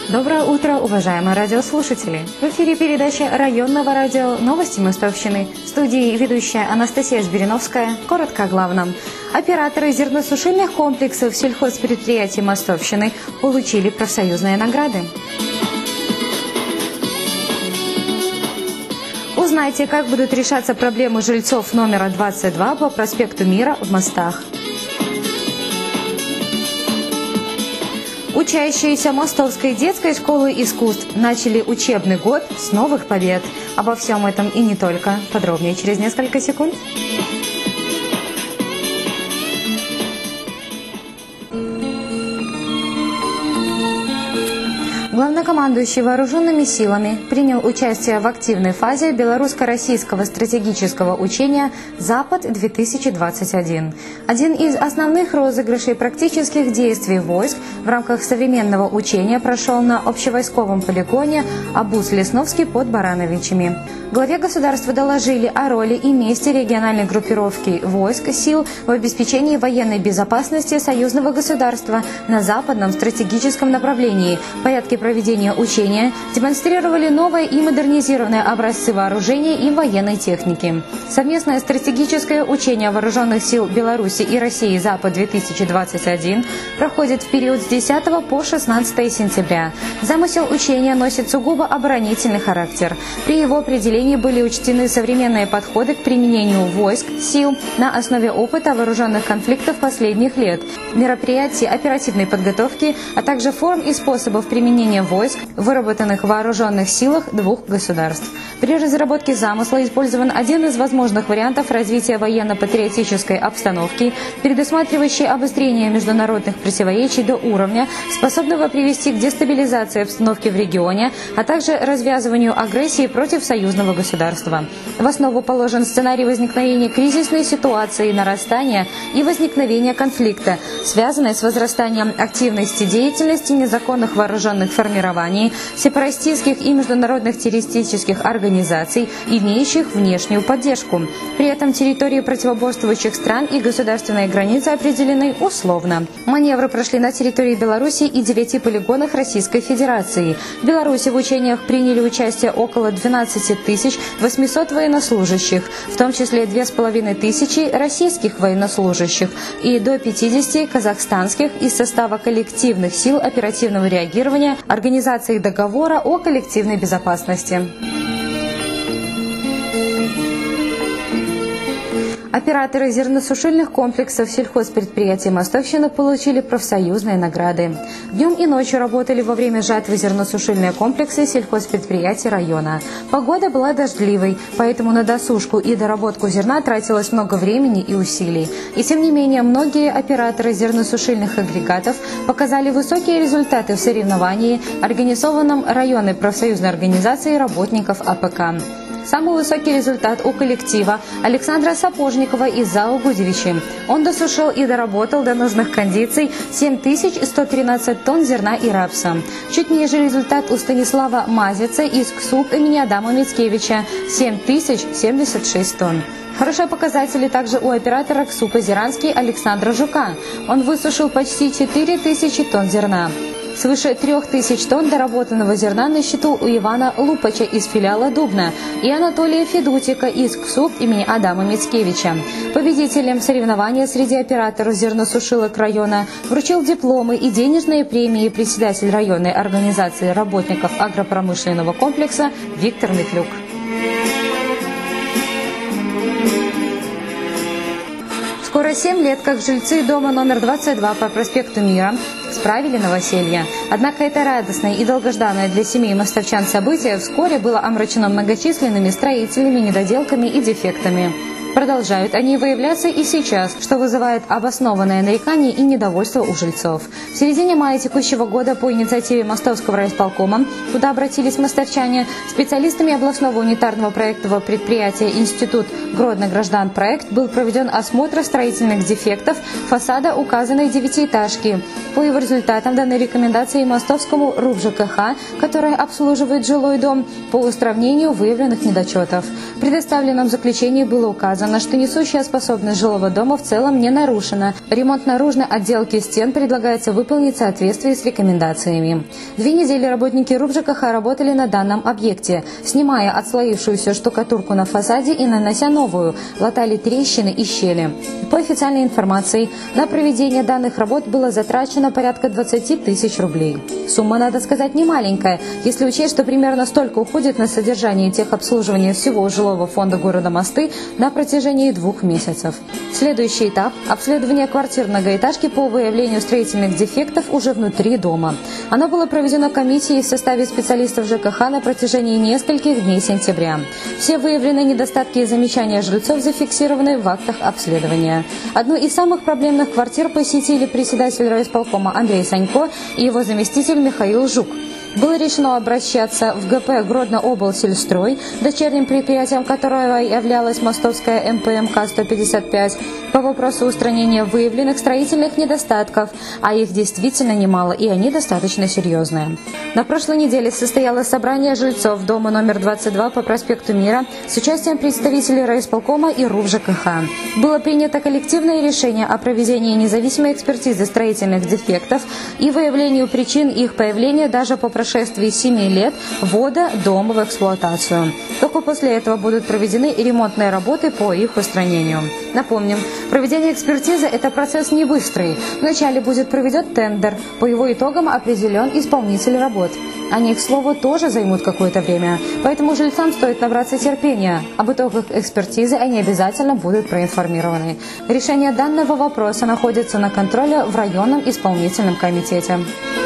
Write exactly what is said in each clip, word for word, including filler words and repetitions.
Доброе утро, уважаемые радиослушатели! В эфире передача районного радио «Новости Мостовщины». В студии ведущая Анастасия Жбериновская. Коротко о главном. Операторы зерносушильных комплексов сельхозпредприятий Мостовщины получили профсоюзные награды. Узнайте, как будут решаться проблемы жильцов номера двадцать два по проспекту Мира в Мостах. Учащиеся Мостовской детской школы искусств начали учебный год с новых побед. Обо всем этом и не только. Подробнее через несколько секунд. Главнокомандующий вооруженными силами принял участие в активной фазе белорусско-российского стратегического учения «Запад-две тысячи двадцать один». Один из основных розыгрышей практических действий войск в рамках современного учения прошел на общевойсковом полигоне Абус-Лесновский под Барановичами. Главе государства доложили о роли и месте региональной группировки войск сил в обеспечении военной безопасности союзного государства на западном стратегическом направлении. Порядки проведения учения демонстрировали новые и модернизированные образцы вооружения и военной техники. Совместное стратегическое учение вооруженных сил Беларуси и России «Запад-две тысячи двадцать один» проходит в период с десятого по шестнадцатое сентября. Замысел учения носит сугубо оборонительный характер. При его определении были учтены современные подходы к применению войск, сил на основе опыта вооруженных конфликтов последних лет, мероприятий оперативной подготовки, а также форм и способов применения войск, выработанных в вооруженных силах двух государств. При разработке замысла использован один из возможных вариантов развития военно-патриотической обстановки, предусматривающий обострение международных противоречий до уровня, способного привести к дестабилизации обстановки в регионе, а также развязыванию агрессии против союзного государства. В основу положен сценарий возникновения кризисной ситуации, нарастания и возникновения конфликта, связанной с возрастанием активности деятельности незаконных вооруженных формирований, сепаратистских и международных террористических организаций, имеющих внешнюю поддержку. При этом территории противоборствующих стран и государственные границы определены условно. Маневры прошли на территории Беларуси и девяти полигонах Российской Федерации. В Беларуси в учениях приняли участие около двенадцати тысяч восьмисот военнослужащих, в том числе две с половиной тысячи российских военнослужащих и до пятидесяти казахстанских из состава коллективных сил оперативного реагирования Организации договора о коллективной безопасности. Операторы зерносушильных комплексов сельхозпредприятий Мостовщины получили профсоюзные награды. Днем и ночью работали во время жатвы зерносушильные комплексы сельхозпредприятий района. Погода была дождливой, поэтому на досушку и доработку зерна тратилось много времени и усилий. И тем не менее, многие операторы зерносушильных агрегатов показали высокие результаты в соревновании, организованном районной профсоюзной организацией работников А П К. Самый высокий результат у коллектива Александра Сапожникова из ЗАО «Гудевичи». Он досушил и доработал до нужных кондиций семь тысяч сто тринадцать тонн зерна и рапса. Чуть ниже результат у Станислава Мазица из КСУП имени Адама Мицкевича – семь тысяч семьдесят шесть тонн. Хорошие показатели также у оператора КСУПа «Зиранский» Александра Жука. Он высушил почти четыре тысячи тонн зерна. Свыше трех тысяч тонн доработанного зерна на счету у Ивана Лупача из филиала Дубна и Анатолия Федутика из КСУП имени Адама Мицкевича. Победителям соревнования среди операторов зерносушилок района вручил дипломы и денежные премии председатель районной организации работников агропромышленного комплекса Виктор Михлюк. Скоро семь лет, как жильцы дома номер двадцать два по проспекту Мира справили новоселье. Однако это радостное и долгожданное для семей мостовчан событие вскоре было омрачено многочисленными строительными недоделками и дефектами. Продолжают они выявляться и сейчас, что вызывает обоснованное нарекание и недовольство у жильцов. В середине мая текущего года по инициативе Мостовского райисполкома, куда обратились мостовчане, специалистами областного унитарного проектового предприятия «Институт Гродно-Граждан-проект» был проведен осмотр строительных дефектов фасада указанной девятиэтажки. По его результатам даны рекомендации Мостовскому РУВ-ЖКХ, которое обслуживает жилой дом, по устранению выявленных недочетов. В предоставленном заключении было указано, указано, что несущая способность жилого дома в целом не нарушена. Ремонт наружной отделки стен предлагается выполнить в соответствии с рекомендациями. Две недели работники РУП-ЖКХ работали на данном объекте, снимая отслоившуюся штукатурку на фасаде и нанося новую, латали трещины и щели. По официальной информации, на проведение данных работ было затрачено порядка двадцати тысяч рублей. Сумма, надо сказать, не маленькая, если учесть, что примерно столько уходит на содержание и техобслуживание всего жилого фонда города Мосты на протяжении двух месяцев. Следующий этап – обследование квартир многоэтажки по выявлению строительных дефектов уже внутри дома. Оно было проведено комиссией в составе специалистов ЖКХ на протяжении нескольких дней сентября. Все выявленные недостатки и замечания жильцов зафиксированы в актах обследования. Одну из самых проблемных квартир посетили председатель райисполкома Андрей Санько и его заместитель Михаил Жук. Было решено обращаться в ГП «Гродно-облсельстрой», дочерним предприятием которого являлась мостовская эм пэ эм ка сто пятьдесят пять, по вопросу устранения выявленных строительных недостатков, а их действительно немало, и они достаточно серьезные. На прошлой неделе состоялось собрание жильцов дома номер двадцать два по проспекту Мира с участием представителей райисполкома и РУП-ЖКХ. Было принято коллективное решение о проведении независимой экспертизы строительных дефектов и выявлению причин их появления даже по прошествии семи лет ввода дома в эксплуатацию. Только после этого будут проведены ремонтные работы по их устранению. Напомним, проведение экспертизы – это процесс не быстрый. Вначале будет проведен тендер, по его итогам определен исполнитель работ. Они, к слову, тоже займут какое-то время, поэтому жильцам стоит набраться терпения. Об итогах экспертизы они обязательно будут проинформированы. Решение данного вопроса находится на контроле в районном исполнительном комитете.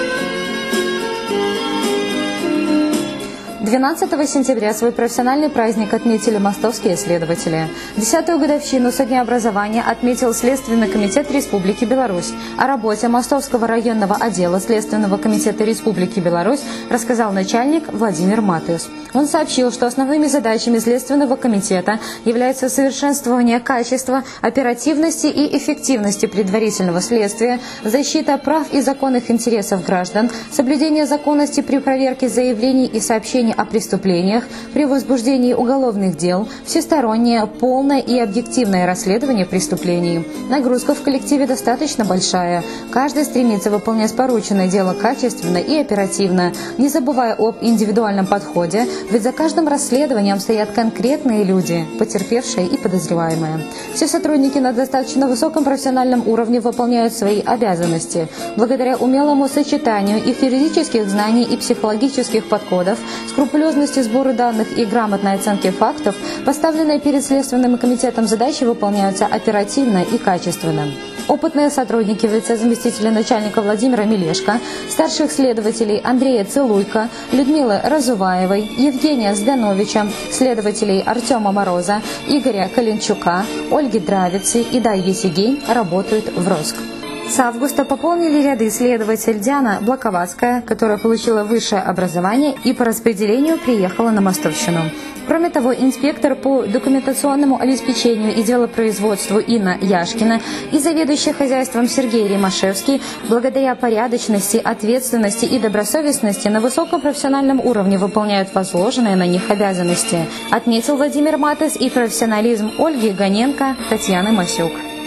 двенадцатого сентября свой профессиональный праздник отметили мостовские следователи. Десятую годовщину со дня образования отметил Следственный комитет Республики Беларусь. О работе Мостовского районного отдела Следственного комитета Республики Беларусь рассказал начальник Владимир Матыс. Он сообщил, что основными задачами Следственного комитета является совершенствование качества, оперативности и эффективности предварительного следствия, защита прав и законных интересов граждан, соблюдение законности при проверке заявлений и сообщений о преступлениях, при возбуждении уголовных дел, всестороннее, полное и объективное расследование преступлений. Нагрузка в коллективе достаточно большая. Каждый стремится выполнять порученное дело качественно и оперативно, не забывая об индивидуальном подходе, ведь за каждым расследованием стоят конкретные люди, потерпевшие и подозреваемые. Все сотрудники на достаточно высоком профессиональном уровне выполняют свои обязанности. Благодаря умелому сочетанию их юридических знаний и психологических подходов, скрупулезности сбора данных и грамотной оценки фактов, поставленные перед Следственным комитетом задачи выполняются оперативно и качественно. Опытные сотрудники в лице заместителя начальника Владимира Мелешко, старших следователей Андрея Целуйко, Людмилы Разуваевой, Евгения Здановича, следователей Артема Мороза, Игоря Калинчука, Ольги Дравицы и Дайги Сигей работают в РОСК. С августа пополнили ряды следователь Диана Блаковацкая, которая получила высшее образование и по распределению приехала на Мостовщину. Кроме того, инспектор по документационному обеспечению и делопроизводству Инна Яшкина и заведующий хозяйством Сергей Римашевский благодаря порядочности, ответственности и добросовестности на высоком профессиональном уровне выполняют возложенные на них обязанности, отметил Владимир Матыс и профессионализм Ольги Гоненко, Татьяны Масюк.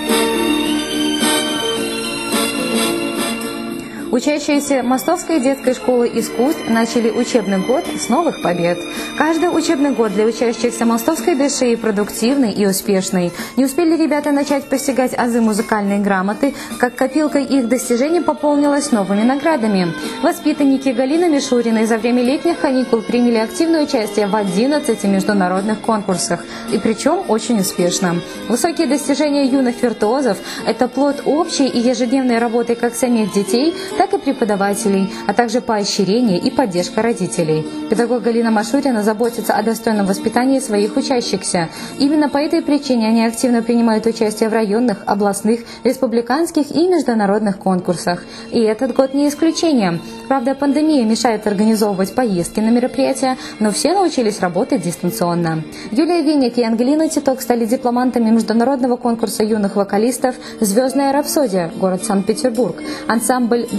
Учащиеся Мостовской детской школы искусств начали учебный год с новых побед. Каждый учебный год для учащихся Мостовской ДШИ продуктивный и успешный. Не успели ребята начать постигать азы музыкальной грамоты, как копилка их достижений пополнилась новыми наградами. Воспитанники Галины Мишуриной за время летних каникул приняли активное участие в одиннадцати международных конкурсах, и причем очень успешно. Высокие достижения юных виртуозов – это плод общей и ежедневной работы как самих детей, так и преподавателей, а также поощрение и поддержка родителей. Педагог Галина Машурина заботится о достойном воспитании своих учащихся. Именно по этой причине они активно принимают участие в районных, областных, республиканских и международных конкурсах. И этот год не исключение. Правда, пандемия мешает организовывать поездки на мероприятия, но все научились работать дистанционно. Юлия Винник и Ангелина Титок стали дипломантами международного конкурса юных вокалистов «Звездная рапсодия», город Санкт-Петербург. Ансамбль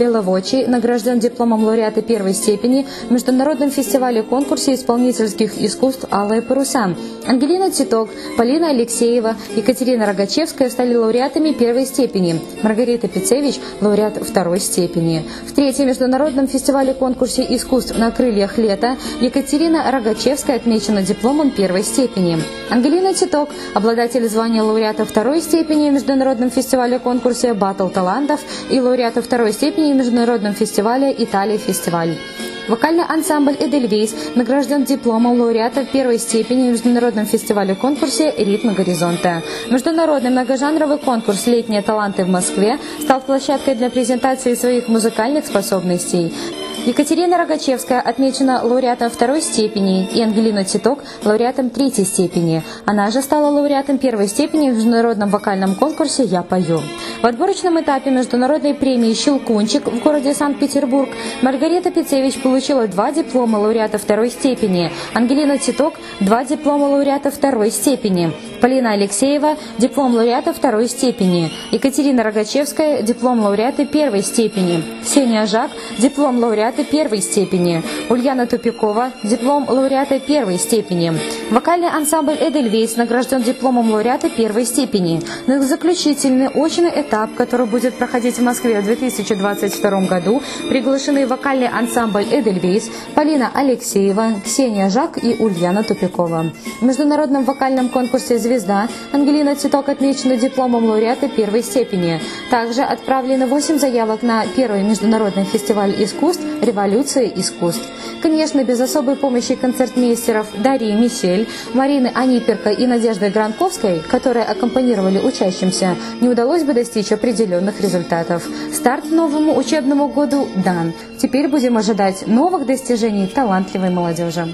Анатолий Лавочий награжден дипломом лауреата первой степени в международном фестивале-конкурсе исполнительских искусств «Алые паруса». Ангелина Титок, Полина Алексеева, Екатерина Рогачевская стали лауреатами первой степени. Маргарита Пицевич – лауреат второй степени. В третьем международном фестивале-конкурсе искусств «На крыльях лета» Екатерина Рогачевская отмечена дипломом первой степени. Ангелина Титок – обладатель звания лауреата второй степени в международном фестивале-конкурсе «Батл талантов» и лауреата второй степени в международном фестивале «Италия фестиваль». Вокальный ансамбль «Эдельвейс» награжден дипломом лауреата первой степени в международном фестивале-конкурсе «Ритмы горизонта». Международный многожанровый конкурс «Летние таланты» в Москве стал площадкой для презентации своих музыкальных способностей. Екатерина Рогачевская отмечена лауреатом второй степени и Ангелина Титок – лауреатом третьей степени. Она же стала лауреатом первой степени в международном вокальном конкурсе «Я пою». В отборочном этапе международной премии «Щелкунчик» в городе Санкт-Петербург Маргарита Пицевич получила два диплома лауреата второй степени, Ангелина Титок – два диплома лауреата второй степени, Полина Алексеева – диплом лауреата второй степени, Екатерина Рогачевская – диплом лауреата первой степени, Ксения Жак – диплом лауреата первой степени, Ульяна Тупикова – диплом лауреата первой степени. Вокальный ансамбль «Эдельвейс» награжден дипломом лауреата первой степени. На заключительный очный этап, который будет проходить в Москве в две тысячи двадцать втором году, приглашены вокальный ансамбль «Эдельвейс», Полина Алексеева, Ксения Жак и Ульяна Тупикова. В международном вокальном конкурсе «Звезда» Ангелина Титок отмечена дипломом лауреата первой степени. Также отправлено восемь заявок на первый международный фестиваль искусств «Революция искусств». Конечно, без особой помощи концертмейстеров Дарьи Мисель, Марины Аниперко и Надежды Гранковской, которые аккомпанировали учащимся, не удалось бы достичь определенных результатов. Старт новому учебному году дан. Теперь будем ожидать новых достижений талантливой молодежи.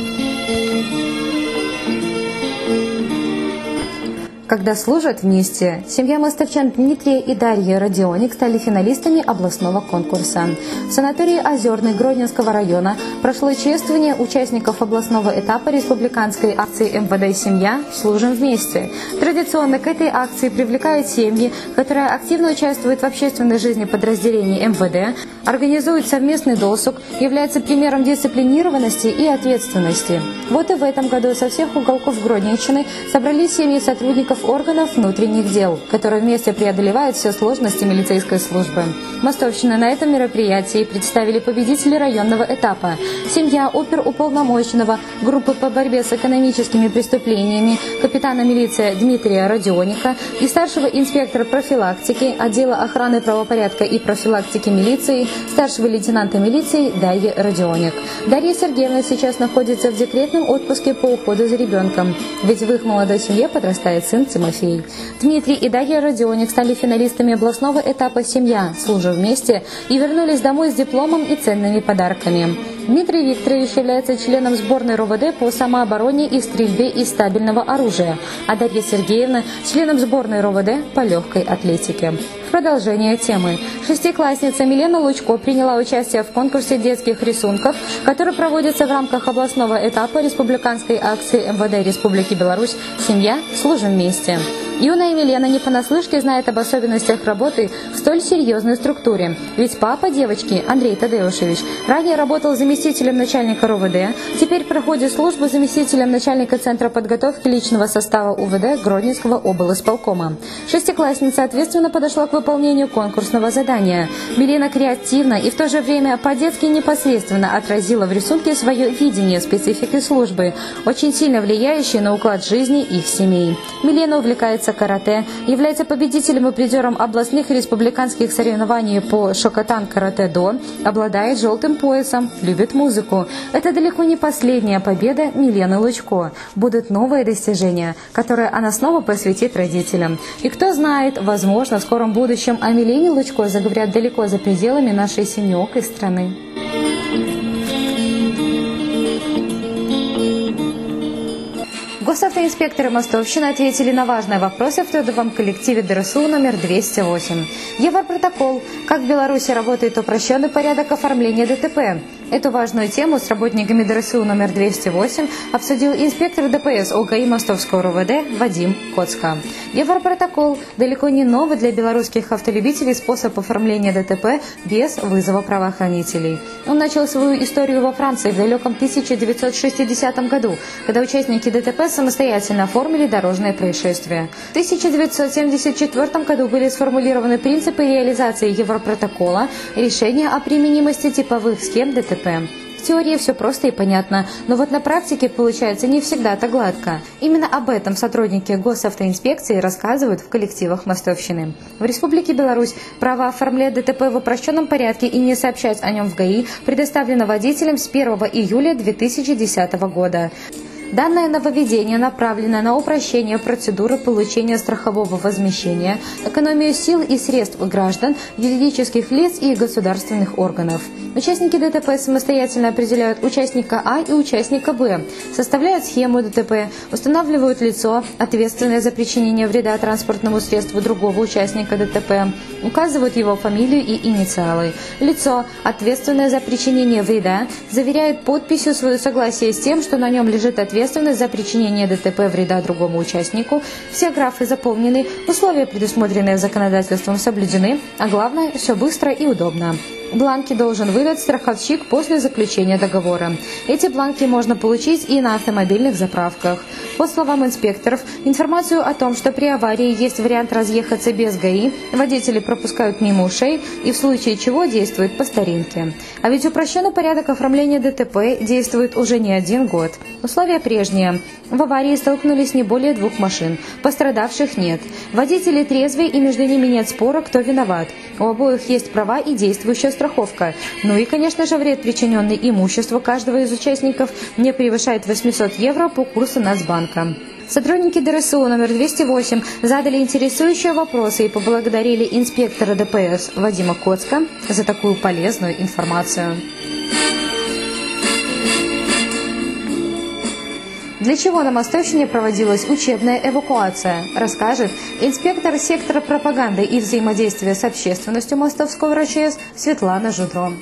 Когда служат вместе, семья мостовчан Дмитрия и Дарьи Родионик стали финалистами областного конкурса. В санатории Озерный Гродненского района прошло чествование участников областного этапа республиканской акции эм вэ дэ «Семья. Служим вместе». Традиционно к этой акции привлекают семьи, которые активно участвуют в общественной жизни подразделений эм вэ дэ, организуют совместный досуг, являются примером дисциплинированности и ответственности. Вот и в этом году со всех уголков Гродненщины собрались семьи сотрудников органов внутренних дел, которые вместе преодолевают все сложности милицейской службы. Мостовщина на этом мероприятии представили победителей районного этапа. Семья оперуполномоченного группы по борьбе с экономическими преступлениями капитана милиции Дмитрия Родионика и старшего инспектора профилактики отдела охраны правопорядка и профилактики милиции старшего лейтенанта милиции Дарьи Родионик. Дарья Сергеевна сейчас находится в декретном отпуске по уходу за ребенком, ведь в их молодой семье подрастает сын Тимофей. Дмитрий и Дарья Родионик стали финалистами областного этапа «Семья. Служим вместе» и вернулись домой с дипломом и ценными подарками. Дмитрий Викторович является членом сборной эр о вэ дэ по самообороне и стрельбе из стабильного оружия, а Дарья Сергеевна – членом сборной эр о вэ дэ по легкой атлетике. В продолжение темы. Шестиклассница Милена Лучко приняла участие в конкурсе детских рисунков, который проводится в рамках областного этапа республиканской акции эм вэ дэ Республики Беларусь «Семья. Служим вместе». Юная Милена не понаслышке знает об особенностях работы в столь серьезной структуре. Ведь папа девочки, Андрей Тадеушевич, ранее работал заместителем начальника эр о вэ дэ, теперь проходит службу заместителем начальника Центра подготовки личного состава у вэ дэ Гродненского облисполкома. Шестиклассница ответственно подошла к выполнению конкурсного задания. Милена креативно и в то же время по-детски непосредственно отразила в рисунке свое видение специфики службы, очень сильно влияющее на уклад жизни их семей. Милена увлекается карате, является победителем и призером областных и республиканских соревнований по шокотан карате-до, обладает желтым поясом, любит музыку. Это далеко не последняя победа Милены Лучко. Будут новые достижения, которые она снова посвятит родителям. И кто знает, возможно, в скором будущем о Милене Лучко заговорят далеко за пределами нашей семиокой страны. Госавтоинспекторы Мостовщины ответили на важные вопросы в трудовом коллективе дэ эр эс у номер двести восемь. Европротокол. Как в Беларуси работает упрощенный порядок оформления дэ тэ пэ? Эту важную тему с работниками ДРСУ номер двести восемь обсудил инспектор ДПС ОГАИ Мостовского РУВД Вадим Коцка. Европротокол – далеко не новый для белорусских автолюбителей способ оформления ДТП без вызова правоохранителей. Он начал свою историю во Франции в далеком тысяча девятьсот шестидесятом году, когда участники ДТП самостоятельно оформили дорожное происшествие. В тысяча девятьсот семьдесят четвёртом году были сформулированы принципы реализации Европротокола, решения о применимости типовых схем ДТП. В теории все просто и понятно, но вот на практике получается не всегда так гладко. Именно об этом сотрудники госавтоинспекции рассказывают в коллективах Мостовщины. В Республике Беларусь право оформлять ДТП в упрощенном порядке и не сообщать о нем в ГАИ предоставлено водителям с первого июля две тысячи десятого года. Данное нововведение направлено на упрощение процедуры получения страхового возмещения, экономию сил и средств граждан, юридических лиц и государственных органов. Участники ДТП самостоятельно определяют участника А и участника Б, составляют схему ДТП, устанавливают лицо, ответственное за причинение вреда транспортному средству другого участника ДТП, указывают его фамилию и инициалы. Лицо, ответственное за причинение вреда, заверяет подписью свое согласие с тем, что на нем лежит ответственность за причинение ДТП вреда другому участнику. Все графы заполнены, условия, предусмотренные законодательством, соблюдены, а главное, все быстро и удобно. Бланки должен выдать страховщик после заключения договора. Эти бланки можно получить и на автомобильных заправках. По словам инспекторов, информацию о том, что при аварии есть вариант разъехаться без ГАИ, водители пропускают мимо ушей и в случае чего действуют по старинке. А ведь упрощенный порядок оформления ДТП действует уже не один год. Условия прежние. В аварии столкнулись не более двух машин. Пострадавших нет. Водители трезвые и между ними нет спора, кто виноват. У обоих есть права и действующая страховка. Ну и, конечно же, вред, причиненный имуществу каждого из участников, не превышает восемьсот евро по курсу Нацбанка. Сотрудники ДРСУ номер двести восемь задали интересующие вопросы и поблагодарили инспектора ДПС Вадима Коцка за такую полезную информацию. Для чего на Мостовщине проводилась учебная эвакуация, расскажет инспектор сектора пропаганды и взаимодействия с общественностью Мостовского РАЧС Светлана Жудро.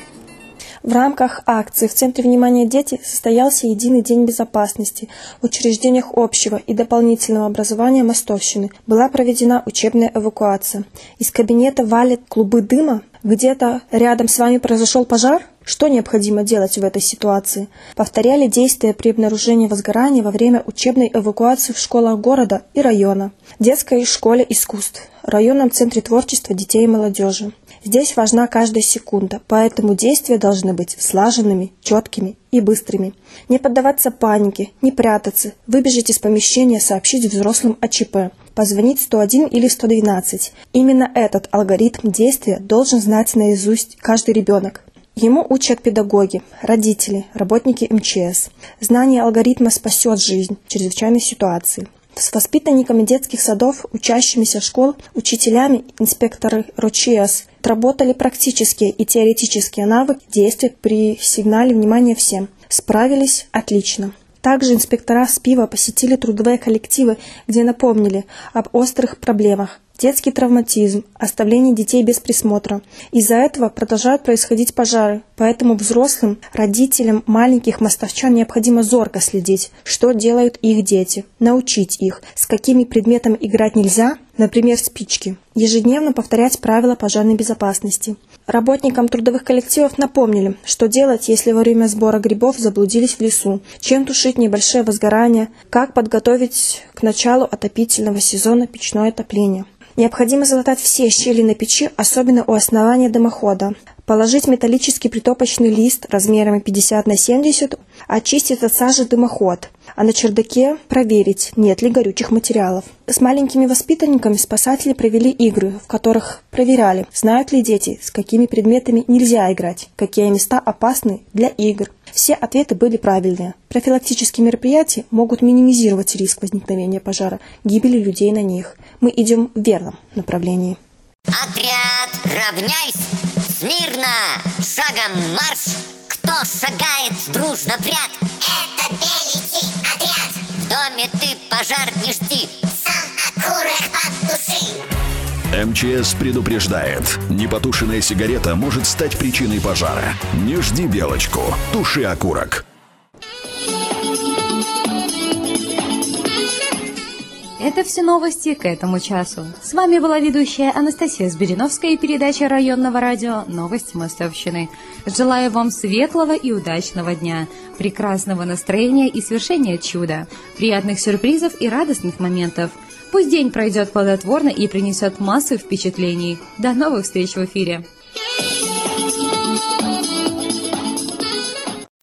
В рамках акции «В центре внимания дети» состоялся единый день безопасности. В учреждениях общего и дополнительного образования Мостовщины была проведена учебная эвакуация. Из кабинета валят клубы дыма. Где-то рядом с вами произошел пожар? Что необходимо делать в этой ситуации? Повторяли действия при обнаружении возгорания во время учебной эвакуации в школах города и района, детской школе искусств, районном центре творчества детей и молодежи. Здесь важна каждая секунда, поэтому действия должны быть слаженными, четкими и быстрыми. Не поддаваться панике, не прятаться, выбежать из помещения, сообщить взрослым о ЧП, позвонить сто один или сто двенадцать. Именно этот алгоритм действия должен знать наизусть каждый ребенок. Ему учат педагоги, родители, работники эм че эс. Знание алгоритма спасет жизнь в чрезвычайной ситуации. С воспитанниками детских садов, учащимися школ, учителями, инспекторы РОЧС отработали практические и теоретические навыки действий при сигнале «Внимание всем». Справились отлично. Также инспектора СПИВа посетили трудовые коллективы, где напомнили об острых проблемах. Детский травматизм, оставление детей без присмотра. Из-за этого продолжают происходить пожары, поэтому взрослым, родителям маленьких мостовчан необходимо зорко следить, что делают их дети, научить их, с какими предметами играть нельзя, например, спички. Ежедневно повторять правила пожарной безопасности. Работникам трудовых коллективов напомнили, что делать, если во время сбора грибов заблудились в лесу, чем тушить небольшие возгорания, как подготовить к началу отопительного сезона печное отопление. Необходимо залатать все щели на печи, особенно у основания дымохода. Положить металлический притопочный лист размерами пятьдесят на семьдесят, очистить от сажи дымоход, а на чердаке проверить, нет ли горючих материалов. С маленькими воспитанниками спасатели провели игры, в которых проверяли, знают ли дети, с какими предметами нельзя играть, какие места опасны для игр. Все ответы были правильные. Профилактические мероприятия могут минимизировать риск возникновения пожара, гибели людей на них. Мы идем в верном направлении. Отряд, равняйсь! Смирно! Шагом марш! Кто шагает дружно в ряд? Это беличий отряд! В доме ты пожар не жди! Сам окурок потуши! эм че эс предупреждает, непотушенная сигарета может стать причиной пожара. Не жди белочку, туши окурок. Это все новости к этому часу. С вами была ведущая Анастасия Сбериновская и передача районного радио «Новости Мостовщины». Желаю вам светлого и удачного дня, прекрасного настроения и свершения чуда, приятных сюрпризов и радостных моментов. Пусть день пройдет плодотворно и принесет массу впечатлений. До новых встреч в эфире!